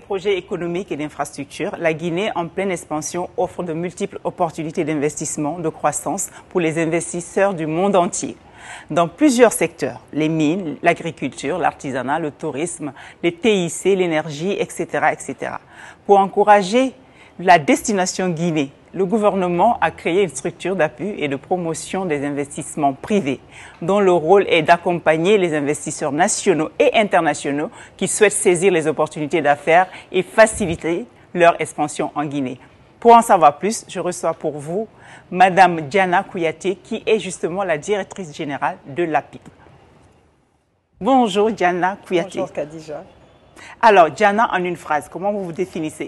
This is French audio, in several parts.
projets économiques et d'infrastructures, la Guinée, en pleine expansion, offre de multiples opportunités d'investissement, de croissance pour les investisseurs du monde entier. Dans plusieurs secteurs, les mines, l'agriculture, l'artisanat, le tourisme, les TIC, l'énergie, etc., etc. Pour encourager la destination Guinée, le gouvernement a créé une structure d'appui et de promotion des investissements privés, dont le rôle est d'accompagner les investisseurs nationaux et internationaux qui souhaitent saisir les opportunités d'affaires et faciliter leur expansion en Guinée. Pour en savoir plus, je reçois pour vous Madame Diana Kouyaté, qui est justement la directrice générale de l'APIP. Bonjour Diana Kouyaté. Bonjour Khadija. Alors Diana, en une phrase, comment vous vous définissez?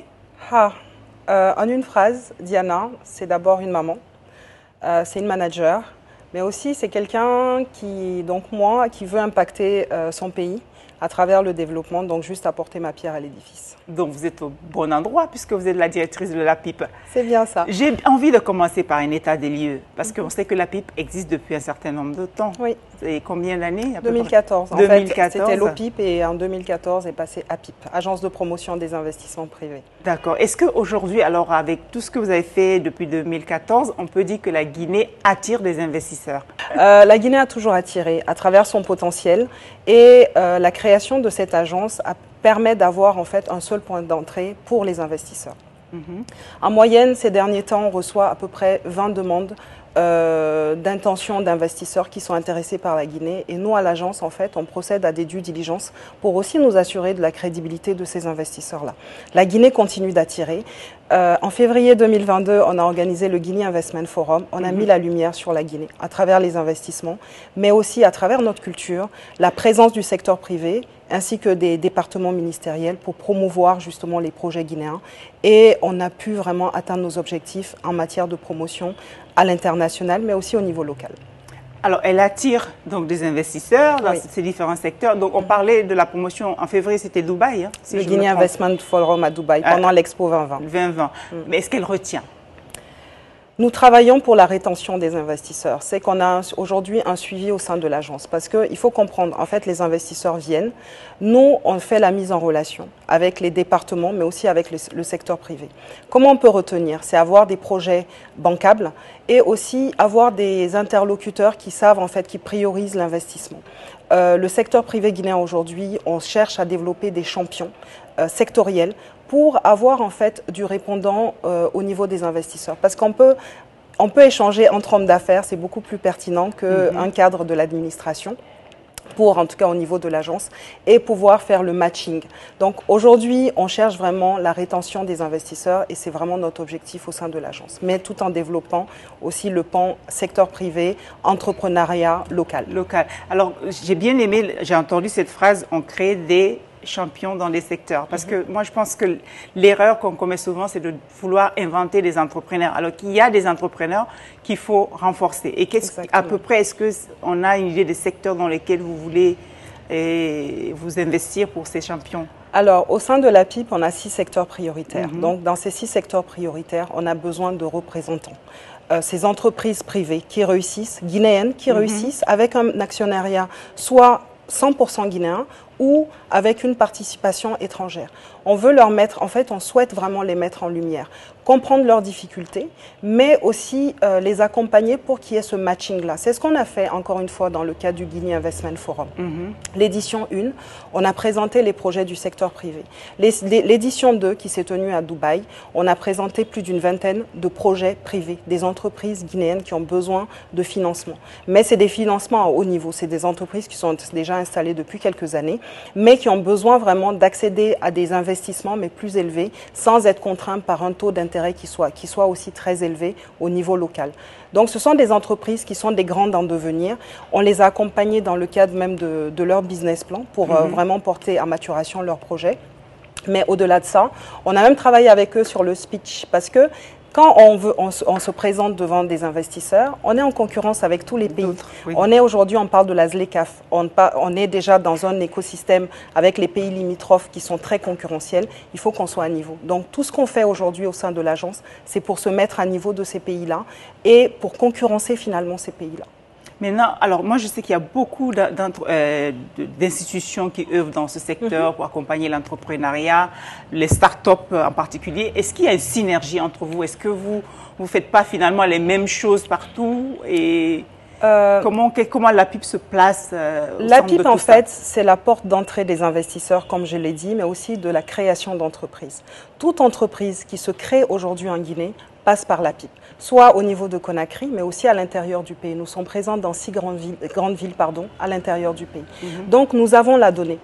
En une phrase, Diana, c'est d'abord une maman, c'est une manager, mais aussi c'est quelqu'un qui, donc moi, qui veut impacter son pays à travers le développement, donc juste apporter ma pierre à l'édifice. Donc vous êtes au bon endroit puisque vous êtes la directrice de l'APIP. C'est bien ça. J'ai envie de commencer par un état des lieux parce qu'on sait que l'APIP existe depuis un certain nombre de temps. Oui. Et combien d'années? 2014. En 2014. fait, c'était l'OPIP et en 2014 est passé APIP, Agence de promotion des investissements privés. D'accord. Est-ce qu'aujourd'hui, alors avec tout ce que vous avez fait depuis 2014, on peut dire que la Guinée attire des investisseurs? La Guinée a toujours attiré à travers son potentiel et la création de cette agence permet d'avoir en fait un seul point d'entrée pour les investisseurs. En moyenne, ces derniers temps, on reçoit à peu près 20 demandes d'intentions d'investisseurs qui sont intéressés par la Guinée. Et nous, à l'agence, en fait, on procède à des due diligence pour aussi nous assurer de la crédibilité de ces investisseurs-là. La Guinée continue d'attirer. En février 2022, on a organisé le Guinea Investment Forum. On a mis la lumière sur la Guinée à travers les investissements, mais aussi à travers notre culture, la présence du secteur privé, ainsi que des départements ministériels pour promouvoir justement les projets guinéens. Et on a pu vraiment atteindre nos objectifs en matière de promotion à l'international, mais aussi au niveau local. Alors, elle attire donc des investisseurs dans ces différents secteurs. Donc, on parlait de la promotion en février, c'était Dubaï. Hein, si le Guinea Investment Forum à Dubaï, pendant l'Expo 2020. 2020. Mais est-ce qu'elle retient? Nous travaillons pour la rétention des investisseurs. C'est qu'on a aujourd'hui un suivi au sein de l'agence parce qu'il faut comprendre, en fait, les investisseurs viennent. Nous, on fait la mise en relation avec les départements, mais aussi avec le secteur privé. Comment on peut retenir? C'est avoir des projets bancables et aussi avoir des interlocuteurs qui savent, en fait, qui priorisent l'investissement. Le secteur privé guinéen aujourd'hui, on cherche à développer des champions sectoriels pour avoir en fait du répondant au niveau des investisseurs. Parce qu'on peut échanger entre hommes d'affaires, c'est beaucoup plus pertinent qu'un cadre de l'administration, pour en tout cas au niveau de l'agence, et pouvoir faire le matching. Donc aujourd'hui, on cherche vraiment la rétention des investisseurs et c'est vraiment notre objectif au sein de l'agence, mais tout en développant aussi le pan secteur privé, entrepreneuriat local. Alors j'ai bien aimé, j'ai entendu cette phrase, on crée des champions dans les secteurs. Parce que moi, je pense que l'erreur qu'on commet souvent, c'est de vouloir inventer des entrepreneurs. Alors qu'il y a des entrepreneurs qu'il faut renforcer. Et à peu près, est-ce qu'on a une idée des secteurs dans lesquels vous voulez vous investir pour ces champions? Alors, au sein de l'APIP, on a 6 secteurs prioritaires. Donc, dans ces 6 secteurs prioritaires, on a besoin de représentants. Ces entreprises privées qui réussissent, guinéennes, qui réussissent avec un actionnariat soit 100% guinéen ou avec une participation étrangère. On veut leur mettre, en fait, on souhaite vraiment les mettre en lumière, comprendre leurs difficultés, mais aussi les accompagner pour qu'il y ait ce matching-là. C'est ce qu'on a fait, encore une fois, dans le cadre du Guinea Investment Forum. L'édition 1, on a présenté les projets du secteur privé. L'édition 2, qui s'est tenue à Dubaï, on a présenté plus d'une vingtaine de projets privés, des entreprises guinéennes qui ont besoin de financement. Mais c'est des financements à haut niveau, c'est des entreprises qui sont déjà installées depuis quelques années, mais qui ont besoin vraiment d'accéder à des investissements, mais plus élevés, sans être contraints par un taux d'intérêt qui soit aussi très élevé au niveau local. Donc ce sont des entreprises qui sont des grandes en devenir. On les a accompagnées dans le cadre même de leur business plan pour vraiment porter à maturation leurs projets. Mais au-delà de ça, on a même travaillé avec eux sur le speech parce que quand on se présente devant des investisseurs, on est en concurrence avec tous les pays. Aujourd'hui, on parle de la ZLECAf. On est déjà dans un écosystème avec les pays limitrophes qui sont très concurrentiels. Il faut qu'on soit à niveau. Donc, tout ce qu'on fait aujourd'hui au sein de l'agence, c'est pour se mettre à niveau de ces pays-là et pour concurrencer finalement ces pays-là. Maintenant, alors moi je sais qu'il y a beaucoup d'institutions qui œuvrent dans ce secteur pour accompagner l'entrepreneuriat, les start-up en particulier. Est-ce qu'il y a une synergie entre vous? Est-ce que vous ne faites pas finalement les mêmes choses partout? Et comment la PIP se place La PIP, en fait, c'est la porte d'entrée des investisseurs, comme je l'ai dit, mais aussi de la création d'entreprises. Toute entreprise qui se crée aujourd'hui en Guinée passe par la PIP, soit au niveau de Conakry, mais aussi à l'intérieur du pays. Nous sommes présents dans 6 grandes villes à l'intérieur du pays. Donc, nous avons la donnée.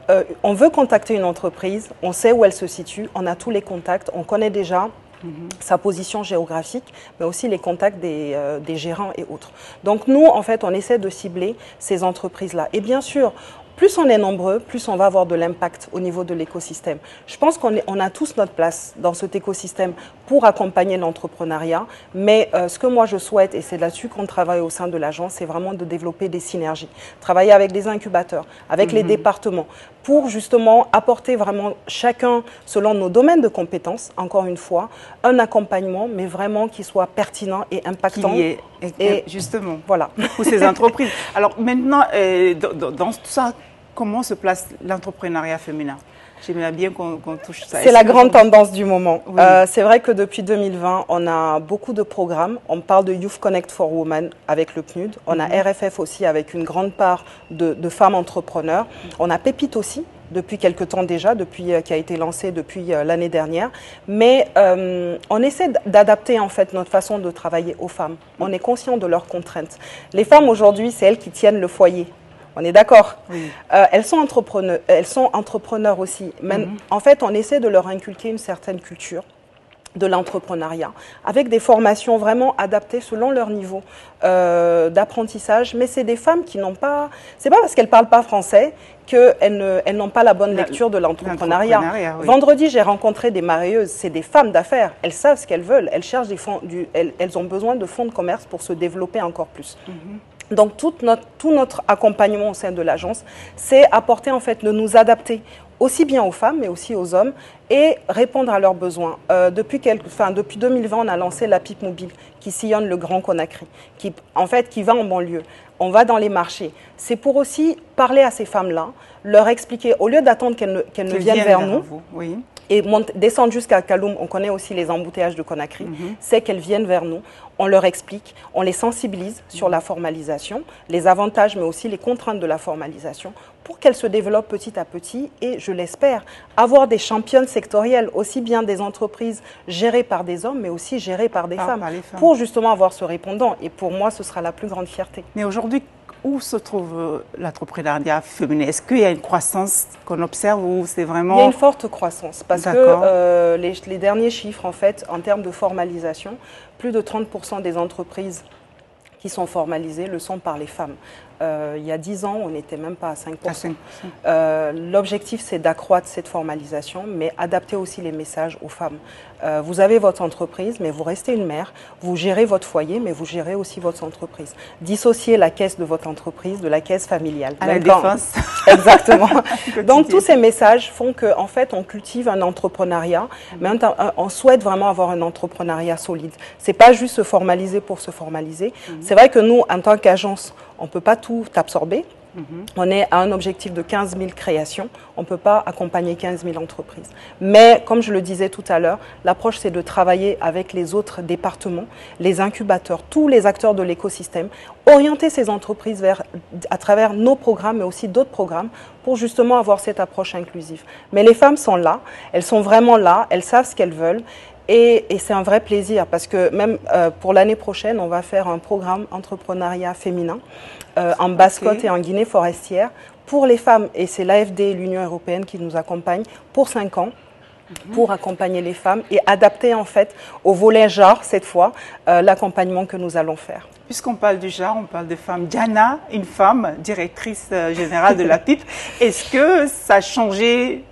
On veut contacter une entreprise, on sait où elle se situe, on a tous les contacts, on connaît déjà sa position géographique, mais aussi les contacts des gérants et autres. Donc nous, en fait, on essaie de cibler ces entreprises-là. Et bien sûr, plus on est nombreux, plus on va avoir de l'impact au niveau de l'écosystème. Je pense qu'on a tous notre place dans cet écosystème pour accompagner l'entrepreneuriat, mais ce que moi je souhaite, et c'est là-dessus qu'on travaille au sein de l'agence, c'est vraiment de développer des synergies. Travailler avec des incubateurs, avec les départements, pour justement apporter vraiment chacun, selon nos domaines de compétences, encore une fois, un accompagnement, mais vraiment qui soit pertinent et impactant. Et justement, voilà. Pour ces entreprises. Alors maintenant, dans tout ça, comment se place l'entrepreneuriat féminin? J'aimerais bien qu'on touche ça. C'est la grande tendance du moment. Oui. C'est vrai que depuis 2020, on a beaucoup de programmes. On parle de Youth Connect for Women avec le PNUD. On a RFF aussi avec une grande part de femmes entrepreneurs. On a Pépite aussi, depuis quelque temps déjà, qui a été lancé depuis l'année dernière. Mais on essaie d'adapter en fait notre façon de travailler aux femmes. On est conscient de leurs contraintes. Les femmes aujourd'hui, c'est elles qui tiennent le foyer. On est d'accord. Oui. Elles sont entrepreneurs aussi. Mais en fait, on essaie de leur inculquer une certaine culture de l'entrepreneuriat, avec des formations vraiment adaptées selon leur niveau d'apprentissage. Mais c'est des femmes qui n'ont pas... C'est pas parce qu'elles ne parlent pas français qu'elles n'ont pas la bonne lecture de l'entrepreneuriat. Oui. Vendredi, j'ai rencontré des marieuses, c'est des femmes d'affaires. Elles savent ce qu'elles veulent. Elles cherchent elles ont besoin de fonds de commerce pour se développer encore plus. Donc tout notre accompagnement au sein de l'agence, c'est apporter en fait de nous adapter aussi bien aux femmes mais aussi aux hommes et répondre à leurs besoins. Depuis 2020, on a lancé la PIP mobile qui sillonne le Grand Conakry, qui va en banlieue. On va dans les marchés. C'est pour aussi parler à ces femmes-là, leur expliquer, au lieu d'attendre qu'elles ne viennent vers nous, et descendre jusqu'à Kaloum, on connaît aussi les embouteillages de Conakry, c'est qu'elles viennent vers nous, on leur explique, on les sensibilise sur la formalisation, les avantages mais aussi les contraintes de la formalisation, pour qu'elles se développent petit à petit et, je l'espère, avoir des championnes sectorielles, aussi bien des entreprises gérées par des hommes mais aussi gérées par des femmes, pour justement avoir ce répondant. Et pour moi, ce sera la plus grande fierté. Mais aujourd'hui, où se trouve l'entrepreneuriat féminin? Est-ce qu'il y a une croissance qu'on observe ou c'est vraiment... Il y a une forte croissance parce que les derniers chiffres, en fait, en termes de formalisation, plus de 30% des entreprises qui sont formalisées le sont par les femmes. Il y a 10 ans, on n'était même pas à 5%. L'objectif, c'est d'accroître cette formalisation, mais adapter aussi les messages aux femmes. Vous avez votre entreprise, mais vous restez une mère. Vous gérez votre foyer, mais vous gérez aussi votre entreprise. Dissociez la caisse de votre entreprise de la caisse familiale. À la défense. Exactement. Donc, tous ces messages font qu'en fait, on cultive un entrepreneuriat, mais on souhaite vraiment avoir un entrepreneuriat solide. Ce n'est pas juste se formaliser pour se formaliser. C'est vrai que nous, en tant qu'agence, on ne peut pas tout absorber. On est à un objectif de 15 000 créations. On ne peut pas accompagner 15 000 entreprises. Mais, comme je le disais tout à l'heure, l'approche, c'est de travailler avec les autres départements, les incubateurs, tous les acteurs de l'écosystème, orienter ces entreprises à travers nos programmes, mais aussi d'autres programmes, pour justement avoir cette approche inclusive. Mais les femmes sont là, elles sont vraiment là, elles savent ce qu'elles veulent. Et c'est un vrai plaisir parce que même pour l'année prochaine, on va faire un programme entrepreneuriat féminin en Basse-Côte et en Guinée forestière pour les femmes. Et c'est l'AFD et l'Union européenne qui nous accompagnent pour 5 ans pour accompagner les femmes et adapter en fait au volet genre, cette fois, l'accompagnement que nous allons faire. Puisqu'on parle du genre, on parle de femmes. Diana, une femme, directrice générale de la PIP, est-ce que ça a changé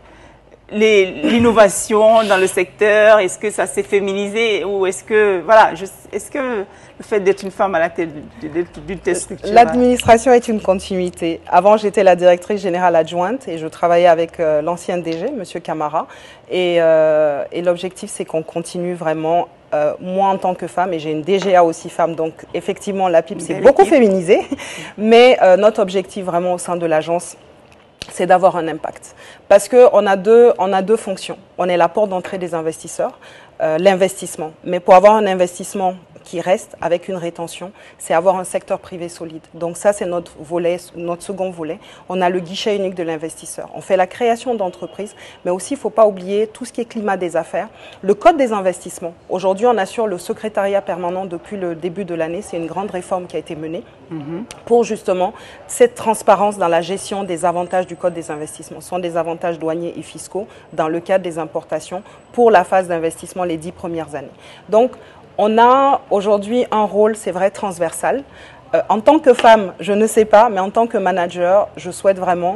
l'innovation dans le secteur? Est-ce que ça s'est féminisé ou est-ce que, voilà, est-ce que le fait d'être une femme à la tête d'une telle structure... L'administration est une continuité. Avant, j'étais la directrice générale adjointe et je travaillais avec l'ancien DG, M. Camara. Et l'objectif, c'est qu'on continue vraiment moi en tant que femme, et j'ai une DGA aussi femme, donc effectivement la PIP c'est beaucoup féminisé, mais notre objectif vraiment au sein de l'agence, c'est d'avoir un impact. Parce qu'on a deux fonctions. On est la porte d'entrée des investisseurs, l'investissement. Mais pour avoir un investissement qui reste avec une rétention, c'est avoir un secteur privé solide. Donc ça, c'est notre volet, notre second volet. On a le guichet unique de l'investisseur. On fait la création d'entreprises, mais aussi, il ne faut pas oublier tout ce qui est climat des affaires. Le code des investissements. Aujourd'hui, on assure le secrétariat permanent depuis le début de l'année. C'est une grande réforme qui a été menée pour justement cette transparence dans la gestion des avantages du code des investissements. Ce sont des avantages douaniers et fiscaux dans le cadre des importations pour la phase d'investissement les 10 premières années. Donc, on a aujourd'hui un rôle, c'est vrai, transversal. En tant que femme, je ne sais pas, mais en tant que manager, je souhaite vraiment,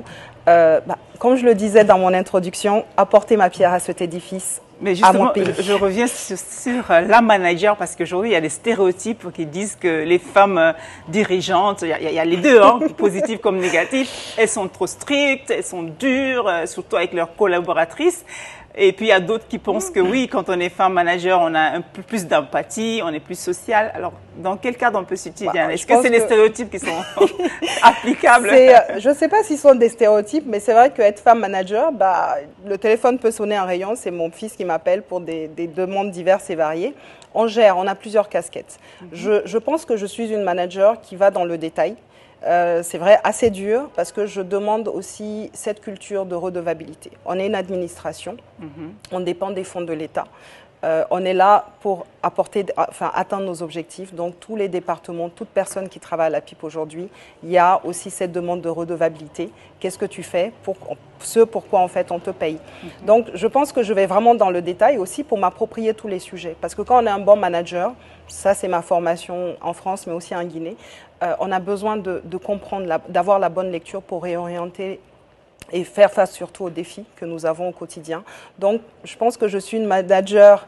comme je le disais dans mon introduction, apporter ma pierre à cet édifice. Mais justement, je reviens sur la manager parce qu'aujourd'hui, il y a des stéréotypes qui disent que les femmes dirigeantes, il y a les deux, hein, positifs comme négatifs, elles sont trop strictes, elles sont dures, surtout avec leurs collaboratrices. Et puis, il y a d'autres qui pensent que oui, quand on est femme manager, on a un peu plus d'empathie, on est plus social. Alors, dans quel cadre on peut s'utiliser, Diana? Est-ce que c'est des stéréotypes qui sont applicables? Je ne sais pas s'ils sont des stéréotypes, mais c'est vrai qu'être femme manager, le téléphone peut sonner un rayon. C'est mon fils qui m'appelle pour des demandes diverses et variées. On gère, on a plusieurs casquettes. Je pense que je suis une manager qui va dans le détail. C'est vrai, assez dur, parce que je demande aussi cette culture de redevabilité. On est une administration, on dépend des fonds de l'État. On est là pour atteindre nos objectifs. Donc, tous les départements, toute personne qui travaille à la PIP aujourd'hui, il y a aussi cette demande de redevabilité. Qu'est-ce que tu fais pour pourquoi, en fait, on te paye? Donc, je pense que je vais vraiment dans le détail aussi pour m'approprier tous les sujets. Parce que quand on est un bon manager, ça, c'est ma formation en France, mais aussi en Guinée, on a besoin de comprendre, d'avoir la bonne lecture pour réorienter et faire face surtout aux défis que nous avons au quotidien. Donc, je pense que je suis une manager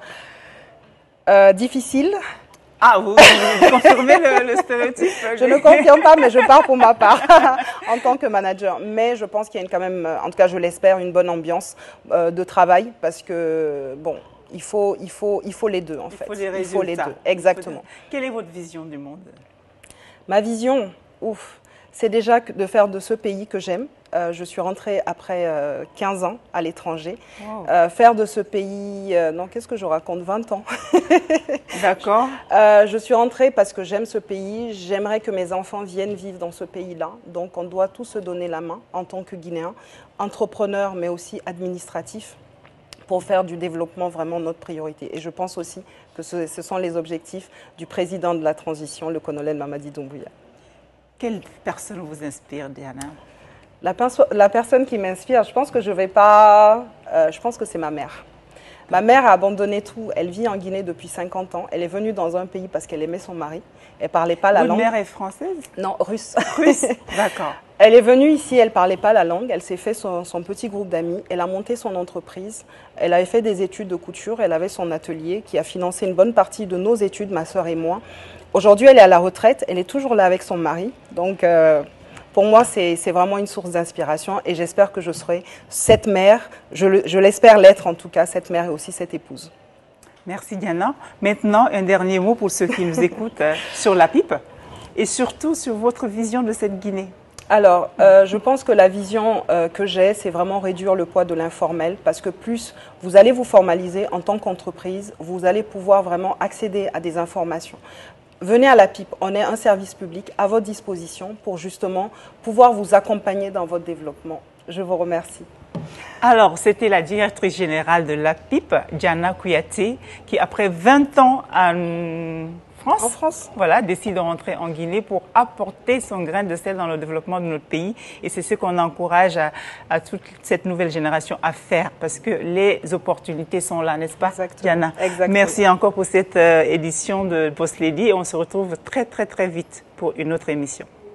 difficile. Ah, vous confirmez le stéréotype? Je ne confirme pas, mais je pars pour ma part en tant que manager. Mais je pense qu'il y a quand même, en tout cas je l'espère, une bonne ambiance de travail parce que, bon, il faut les deux en fait. Il faut les deux, exactement. Quelle est votre vision du monde? Ma vision, c'est déjà de faire de ce pays que j'aime. Je suis rentrée après 15 ans à l'étranger. Wow. Faire de ce pays, non, qu'est-ce que je raconte, 20 ans. D'accord. Je suis rentrée parce que j'aime ce pays. J'aimerais que mes enfants viennent vivre dans ce pays-là. Donc, on doit tous se donner la main en tant que Guinéens, entrepreneurs, mais aussi administratifs, pour faire du développement vraiment notre priorité. Et je pense aussi que ce sont les objectifs du président de la transition, le colonel Mamadi Doumbouya. Quelle personne vous inspire, Diana? La personne qui m'inspire, je pense que je pense que c'est ma mère. Ma mère a abandonné tout. Elle vit en Guinée depuis 50 ans. Elle est venue dans un pays parce qu'elle aimait son mari. Elle ne parlait pas la langue. Votre mère est française? Non, russe. Russe, d'accord. Elle est venue ici, elle ne parlait pas la langue. Elle s'est fait son petit groupe d'amis. Elle a monté son entreprise. Elle avait fait des études de couture. Elle avait son atelier qui a financé une bonne partie de nos études, ma sœur et moi. Aujourd'hui, elle est à la retraite. Elle est toujours là avec son mari. Donc, pour moi, c'est vraiment une source d'inspiration et j'espère que je serai cette mère, je l'espère l'être en tout cas, cette mère et aussi cette épouse. Merci Diana. Maintenant, un dernier mot pour ceux qui nous écoutent sur la PIP et surtout sur votre vision de cette Guinée. Alors, je pense que la vision que j'ai, c'est vraiment réduire le poids de l'informel parce que plus vous allez vous formaliser en tant qu'entreprise, vous allez pouvoir vraiment accéder à des informations. Venez à la PIP, on est un service public à votre disposition pour justement pouvoir vous accompagner dans votre développement. Je vous remercie. Alors, c'était la directrice générale de la PIP, Diana Kouyaté, qui après 20 ans en France, voilà, décide de rentrer en Guinée pour apporter son grain de sel dans le développement de notre pays. Et c'est ce qu'on encourage à toute cette nouvelle génération à faire parce que les opportunités sont là, n'est-ce pas, Diana? Exactement. Merci encore pour cette édition de Boss Lady et on se retrouve très, très, très vite pour une autre émission.